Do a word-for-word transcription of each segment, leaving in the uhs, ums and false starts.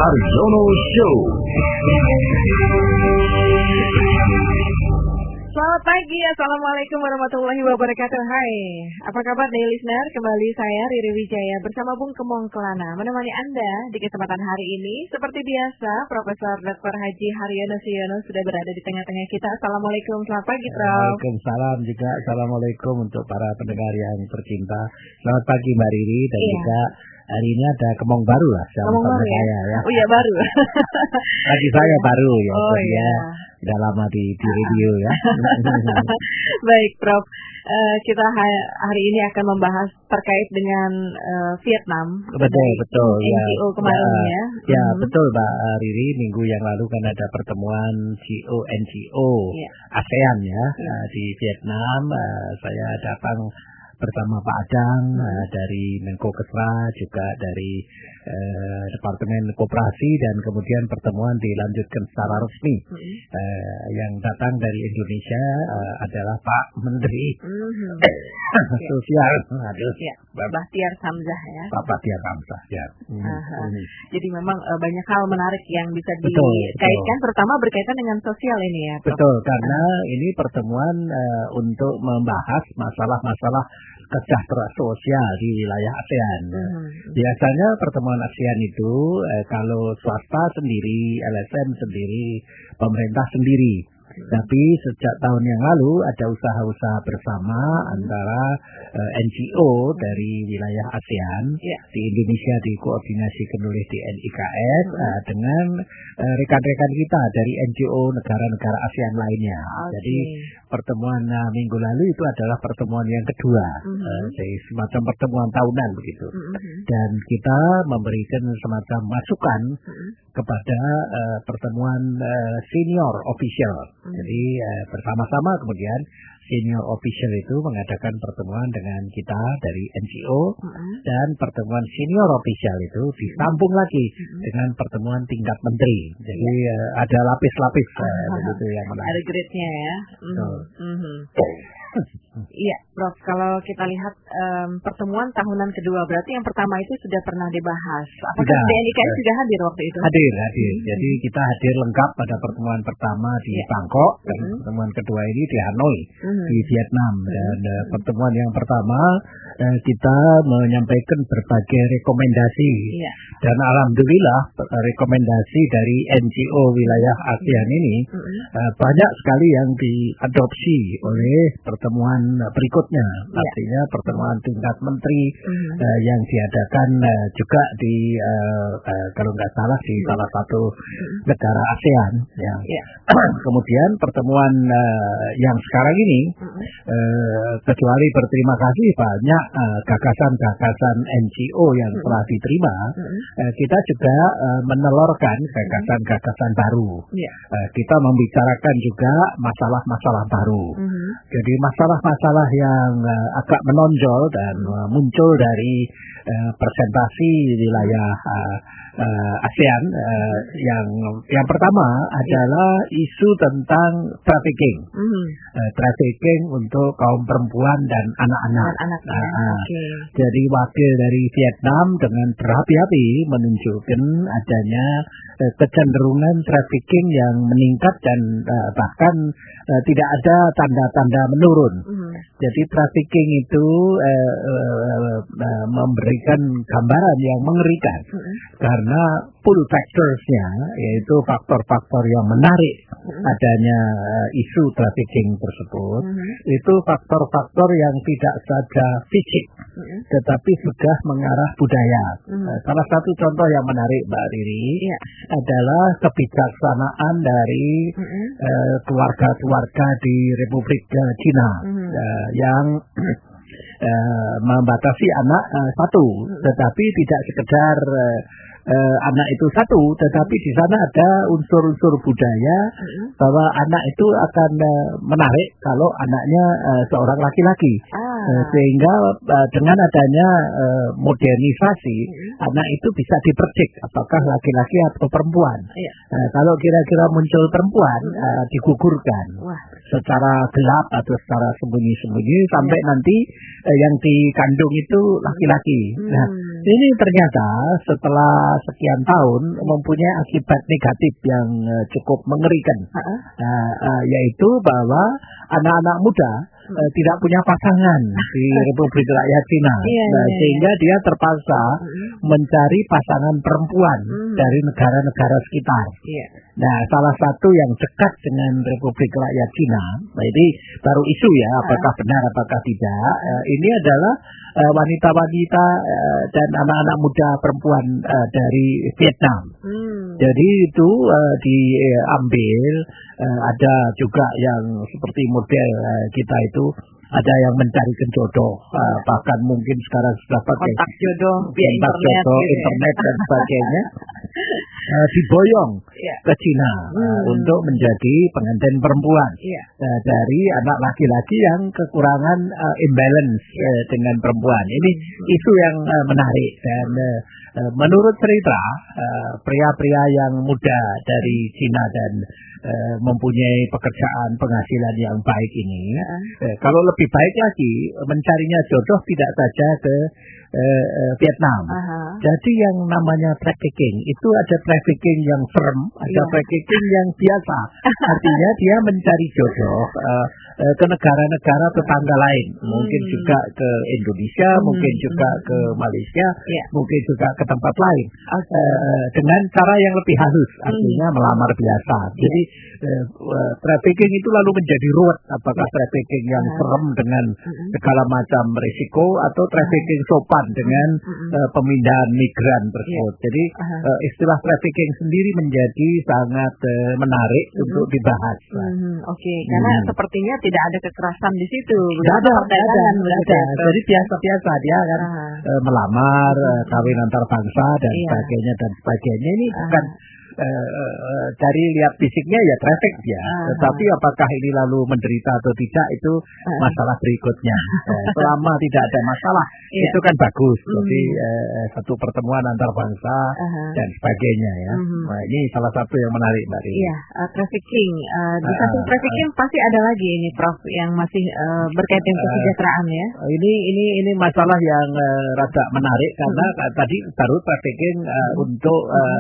Haryono Show. Selamat pagi, Assalamualaikum warahmatullahi wabarakatuh. Hai, apa kabar nih listener? Kembali saya Riri Wijaya bersama Bung Kemong Kelana menemani Anda di kesempatan hari ini. Seperti biasa, Profesor Doktor Haji Haryono Siono sudah berada di tengah-tengah kita. Assalamualaikum, selamat pagi Prof. Waalaikumsalam juga, Assalamualaikum untuk para pendengar yang tercinta. Selamat pagi Mbak Riri dan iya. juga hari ini ada Kemong baru lah. Kemong baru ya? Saya, ya? Oh iya baru. Bagi saya baru ya. Oh iya. Sudah lama di, di radio ya. Baik Prof, uh, kita ha- hari ini akan membahas terkait dengan uh, Vietnam. Betul betul. N G O ya. Kemarin ya. Ya, ya hmm. betul Mbak Riri, minggu yang lalu kan ada pertemuan C O N G O ya. ASEAN ya, ya. Uh, di Vietnam. Uh, saya datang bersama Pak Adang hmm. uh, dari Menko Kesra, juga dari uh, Departemen Koperasi, dan kemudian pertemuan dilanjutkan secara resmi. Hmm. Uh, yang datang dari Indonesia uh, adalah Pak Menteri hmm. Sosial, aduh, ya, Pak Bahtiar Hamzah ya. Pak Bahtiar Hamzah ya. Hmm. Hmm. Jadi memang uh, banyak hal menarik yang bisa betul, dikaitkan, betul. terutama berkaitan dengan sosial ini ya, Prof. Betul, karena ini pertemuan uh, untuk membahas masalah-masalah kesejahteraan sosial di wilayah ASEAN. Hmm. Biasanya pertemuan ASEAN itu eh, kalau swasta sendiri, L S M sendiri, pemerintah sendiri. Hmm. Tapi sejak tahun yang lalu ada usaha-usaha bersama antara uh, N G O dari wilayah ASEAN, yeah. di Indonesia dikoordinasikan oleh D N I K S hmm. uh, dengan uh, rekan-rekan kita dari N G O negara-negara ASEAN lainnya. Okay. Jadi pertemuan uh, minggu lalu itu adalah pertemuan yang kedua, hmm. uh, jadi semacam pertemuan tahunan begitu. Hmm. Dan kita memberikan semacam masukan hmm. kepada uh, pertemuan uh, senior official. Hmm. Jadi uh, bersama-sama kemudian senior official itu mengadakan pertemuan dengan kita dari N G O, hmm. dan pertemuan senior official itu disambung hmm. lagi hmm. dengan pertemuan tingkat menteri. Jadi yeah. uh, ada lapis-lapis uh, begitu yang menarik. Ada grade-nya ya. Mm-hmm. Mm-hmm. Iya, Prof. Kalau kita lihat um, pertemuan tahunan kedua, berarti yang pertama itu sudah pernah dibahas. Apakah D N I K S sudah hadir waktu itu? Hadir, hadir. Hmm. Jadi kita hadir lengkap pada pertemuan pertama di yeah. Bangkok, dan hmm. pertemuan kedua ini di Hanoi, hmm. di Vietnam. Dan hmm. uh, pertemuan yang pertama uh, kita menyampaikan berbagai rekomendasi. Yeah. Dan alhamdulillah rekomendasi dari N G O wilayah ASEAN ini hmm. uh, banyak sekali yang diadopsi oleh pertemuan berikutnya, ya. Artinya pertemuan tingkat menteri mm-hmm. uh, yang diadakan uh, juga di uh, uh, kalau nggak salah di mm-hmm. salah satu mm-hmm. negara ASEAN. Ya. Yeah. Kemudian pertemuan uh, yang sekarang ini, mm-hmm. uh, kecuali berterima kasih banyak uh, gagasan-gagasan N G O yang mm-hmm. telah diterima, mm-hmm. uh, kita juga uh, menelurkan gagasan-gagasan baru. Yeah. Uh, kita membicarakan juga masalah-masalah baru. Mm-hmm. Jadi masalah-masalah yang uh, agak menonjol dan uh, muncul dari uh, presentasi wilayah uh, uh, ASEAN uh, yang yang pertama adalah isu tentang trafficking, mm-hmm. uh, trafficking untuk kaum perempuan dan anak-anak. anak-anak ya. uh, okay. Jadi wakil dari Vietnam dengan berhati-hati menunjukkan adanya uh, kecenderungan trafficking yang meningkat dan uh, bahkan uh, tidak ada tanda-tanda menurun. Mm-hmm. Jadi trafficking itu uh, uh, uh, memberikan gambaran yang mengerikan, mm-hmm. karena pull factors-nya, yaitu faktor-faktor yang menarik mm-hmm. adanya uh, isu trafficking tersebut, mm-hmm. itu faktor-faktor yang tidak saja fisik, mm-hmm. tetapi sudah mengarah budaya. Mm-hmm. Uh, salah satu contoh yang menarik Mbak Riri yeah. adalah kebijaksanaan dari mm-hmm. uh, keluarga-keluarga di Republik uh, Cina mm-hmm. uh, yang uh, membatasi anak uh, satu, mm-hmm. tetapi tidak sekedar uh, Uh, anak itu satu, tetapi di sana ada unsur-unsur budaya mm-hmm. bahwa anak itu akan uh, menarik kalau anaknya uh, seorang laki-laki, ah. uh, sehingga uh, dengan adanya uh, modernisasi mm-hmm. anak itu bisa dipercik apakah laki-laki atau perempuan. Yeah. Uh, kalau kira-kira muncul perempuan mm-hmm. uh, digugurkan Wah. secara gelap atau secara sembunyi-sembunyi sampai yeah. nanti uh, yang dikandung itu laki-laki. Mm-hmm. Nah, Ini ternyata setelah sekian tahun mempunyai akibat negatif yang uh, cukup mengerikan, uh-uh. uh, uh, yaitu bahwa anak-anak muda uh, tidak punya pasangan di Republik Rakyat Cina, iya, nah, iya, sehingga iya. dia terpaksa uh-huh. mencari pasangan perempuan uh-huh. dari negara-negara sekitar. Iya. Nah, salah satu yang dekat dengan Republik Rakyat Cina, nah ini baru isu ya, apakah uh-huh. benar, apakah tidak, uh, ini adalah uh, wanita-wanita uh, dan anak-anak muda perempuan uh, dari Vietnam. Hmm. Jadi itu uh, diambil, uh, ada juga yang seperti model uh, kita itu, ada yang mencari jodoh, uh, bahkan mungkin sekarang sudah pakai kontak jodoh, via kontak internet, jodoh, gitu internet ya. dan sebagainya, uh, diboyong yeah. ke Cina uh, hmm. untuk menjadi pengantin perempuan yeah. uh, dari anak laki-laki yang kekurangan uh, imbalance uh, dengan perempuan. Ini hmm. isu yang uh, menarik dan uh, uh, menurut cerita uh, pria-pria yang muda dari Cina dan Uh, mempunyai pekerjaan penghasilan yang baik ini, uh. uh, kalau lebih baik lagi mencarinya jodoh tidak saja ke uh, uh, Vietnam. Uh-huh. Jadi yang namanya trafficking itu ada trafficking yang firm, ada yeah. trafficking yang biasa. Artinya dia mencari jodoh uh, uh, ke negara-negara tetangga lain, hmm. mungkin juga ke Indonesia, hmm. mungkin juga ke Malaysia, yeah. mungkin juga ke tempat lain, okay. uh, dengan cara yang lebih halus, artinya hmm. melamar biasa. Jadi yeah. Uh, uh, trafficking itu lalu menjadi ruwet, apakah trafficking yang serem dengan segala macam risiko atau trafficking sopan dengan uh, pemindahan migran tersebut. Jadi uh, istilah trafficking sendiri menjadi sangat uh, menarik uh-huh. untuk dibahas. Uh-huh. Oke, okay. karena hmm. sepertinya tidak ada kekerasan di situ. Tidak ada, tidak ada, ada. Jadi biasa-biasa dia akan uh-huh. uh, melamar, uh, kawin antar bangsa dan yeah. sebagainya dan sebagainya. Ini uh-huh. bukan Uh, uh, dari lihat fisiknya ya traffic ya, uh-huh. tetapi apakah ini lalu menderita atau tidak itu uh-huh. masalah berikutnya. uh, selama tidak ada masalah yeah. itu kan bagus. Uh-huh. Jadi uh, satu pertemuan antar bangsa uh-huh. dan sebagainya ya. Uh-huh. Nah, ini salah satu yang menarik Mbak Rini. Iya, uh, trafficking. Uh, di samping uh, trafficking uh, pasti ada lagi ini Prof yang masih uh, berkaitan kesejahteraan ya. Uh, ini ini ini masalah yang uh, rada menarik karena uh-huh. tadi baru trafficking uh, uh-huh. untuk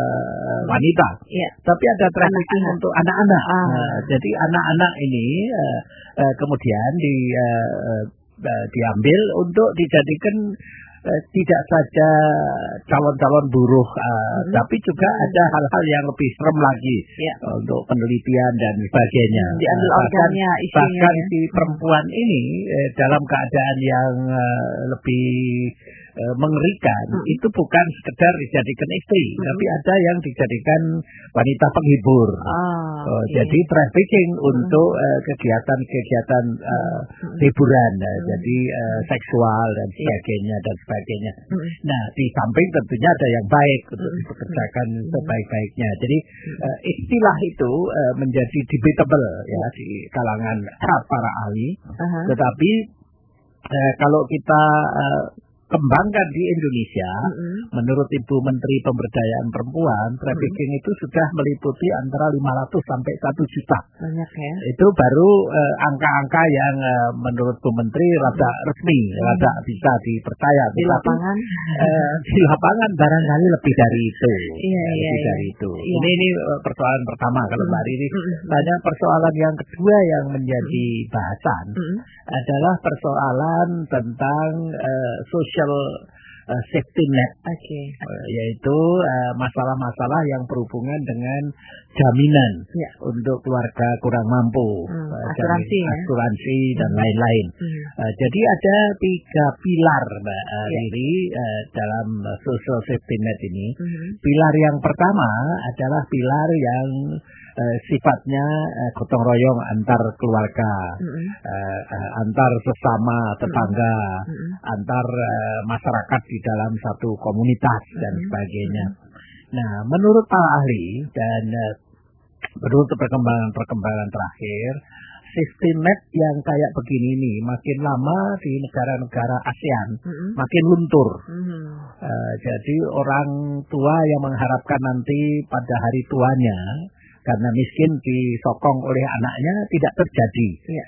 uh, wanita. Ya. Tapi ada trafficking anak-anak. Untuk anak-anak. Ah. Nah, jadi anak-anak ini uh, uh, kemudian di, uh, uh, diambil untuk dijadikan uh, tidak saja calon-calon buruh, uh, hmm. tapi juga hmm. ada hal-hal yang lebih serem lagi ya. uh, untuk penelitian dan sebagainya. Hmm, diambil uh, bahkan organnya, bahkan ya. si perempuan hmm. ini uh, dalam keadaan yang uh, lebih E, mengerikan, hmm. itu bukan sekedar dijadikan istri, hmm. tapi ada yang dijadikan wanita penghibur. Ah, oh, okay. Jadi trafficking hmm. untuk uh, kegiatan-kegiatan uh, hmm. hiburan, uh, hmm. jadi uh, seksual dan sebagainya dan sebagainya. Hmm. Nah, di samping tentunya ada yang baik untuk hmm. dipekerjakan hmm. sebaik-baiknya. Jadi uh, istilah itu uh, menjadi debatable ya di kalangan para ahli. Uh-huh. Tetapi uh, kalau kita uh, kembangkan di Indonesia, mm-hmm. menurut Ibu Menteri Pemberdayaan Perempuan, trafficking mm-hmm. itu sudah meliputi antara lima ratus sampai satu juta. Banyak ya. Itu baru uh, angka-angka yang uh, menurut Bu Menteri rada mm-hmm. resmi, mm-hmm. rada bisa dipercaya. Di lapangan? Uh, di lapangan barangkali lebih dari itu. Iya, ya, iya, lebih iya. dari itu. Iya. Ini ini persoalan pertama kalau mm-hmm. Mbak Riri. Mm-hmm. Banyak persoalan yang kedua yang menjadi mm-hmm. bahasan mm-hmm. adalah persoalan tentang uh, social Uh, safety net, okay. uh, yaitu uh, masalah-masalah yang berhubungan dengan jaminan ya. Untuk keluarga kurang mampu, hmm, uh, asuransi, jamin, ya? asuransi hmm. dan lain-lain. Hmm. Uh, jadi ada tiga pilar, Mbak uh, ya. Riri, uh, dalam social safety net ini. Hmm. Pilar yang pertama adalah pilar yang Uh, sifatnya uh, gotong royong antar keluarga, mm-hmm. uh, uh, antar sesama tetangga, mm-hmm. antar uh, masyarakat di dalam satu komunitas mm-hmm. dan sebagainya. Mm-hmm. Nah, menurut para ahli dan uh, menurut perkembangan-perkembangan terakhir, safety net yang kayak begini nih makin lama di negara-negara ASEAN mm-hmm. makin luntur. Mm-hmm. Uh, jadi orang tua yang mengharapkan nanti pada hari tuanya karena miskin disokong oleh anaknya tidak terjadi. Yeah.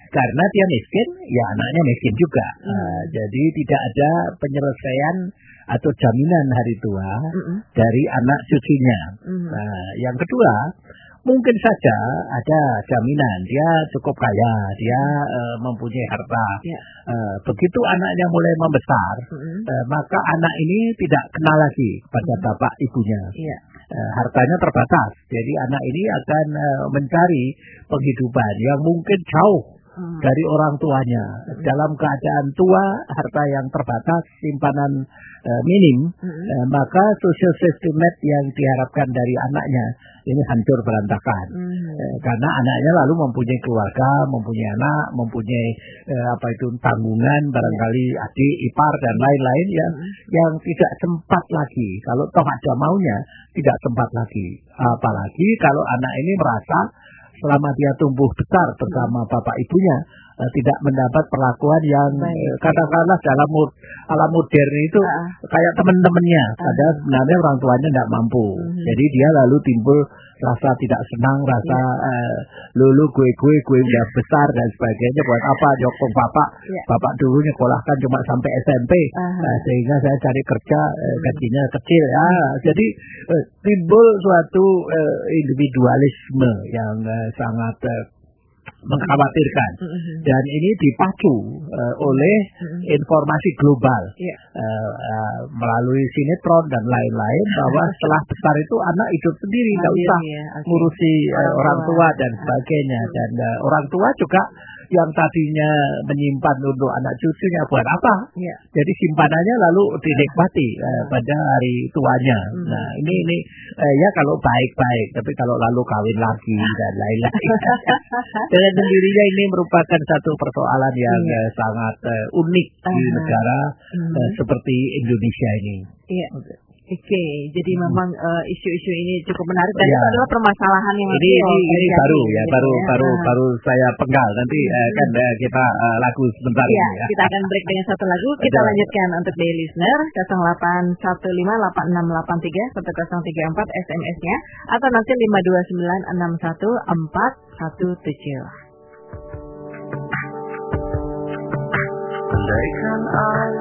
karena dia miskin, ya anaknya miskin juga. Hmm. Uh, jadi tidak ada penyelesaian atau jaminan hari tua hmm. dari anak cucunya. Hmm. Nah, yang kedua, mungkin saja ada jaminan dia cukup kaya, dia uh, mempunyai harta. Yeah. Uh, begitu anaknya mulai membesar, mm-hmm. uh, maka anak ini tidak kenal lagi pada mm-hmm. bapak ibunya. Yeah. Uh, hartanya terbatas, jadi anak ini akan uh, mencari penghidupan yang mungkin jauh mm-hmm. dari orang tuanya. Mm-hmm. Dalam keadaan tua, harta yang terbatas, simpanan uh, minim, mm-hmm. uh, maka social safety net yang diharapkan dari anaknya ini hancur berantakan. Mm-hmm. uh, karena anaknya lalu mempunyai keluarga, mempunyai anak, mempunyai uh, apa itu tanggungan, barangkali adik, ipar dan lain-lain yang mm-hmm. yang tidak sempat lagi. Kalau toh ada maunya, tidak sempat lagi. Apalagi kalau anak ini merasa selama dia tumbuh besar bersama bapak ibunya uh, tidak mendapat perlakuan yang uh, katakanlah dalam alam modern itu uh. kayak teman-temannya, uh. padahal sebenarnya orang tuanya tidak mampu. Uh. Jadi dia lalu timbul rasa tidak senang, rasa yeah. uh, lulu gue gue gue udah besar dan sebagainya, buat apa jokong bapak, yeah. bapak dulu nyekolahkan cuma sampai S M P, uh-huh. uh, sehingga saya cari kerja uh, gajinya kecil ya. Uh, jadi uh, timbul suatu uh, individualisme yang uh, sangat uh, mengkhawatirkan. Mm-hmm. Dan ini dipacu uh, oleh mm-hmm. informasi global yeah. uh, uh, melalui sinetron dan lain-lain bahwa setelah besar itu anak hidup sendiri, nggak usah ya. okay. ngurusi uh, orang tua dan sebagainya. Mm-hmm. Dan uh, orang tua juga yang tadinya menyimpan untuk anak cucunya buat apa? Yeah. Jadi simpanannya lalu dinikmati uh, pada hari tuanya. Mm. Nah ini ini uh, ya kalau baik-baik, tapi kalau lalu kawin lagi dan lain-lain. Dengan sendirinya ini merupakan satu persoalan yang mm. uh, sangat uh, unik uh-huh. di negara mm. uh, seperti Indonesia ini. Yeah. Okay. Oke, okay, jadi hmm. memang uh, isu-isu ini cukup menarik dan ya. Itu adalah permasalahan yang ini ini, ini baru ya, gitu baru ya. baru uh. baru saya penggal nanti hmm. uh, kan uh, kita uh, lagu sebentar ya, ini ya. Kita akan break dengan satu lagu, kita Betul. lanjutkan untuk day listener nol delapan satu lima delapan enam delapan tiga satu nol tiga empat S M S-nya atau nanti lima dua sembilan enam satu empat satu tujuh. Andaikan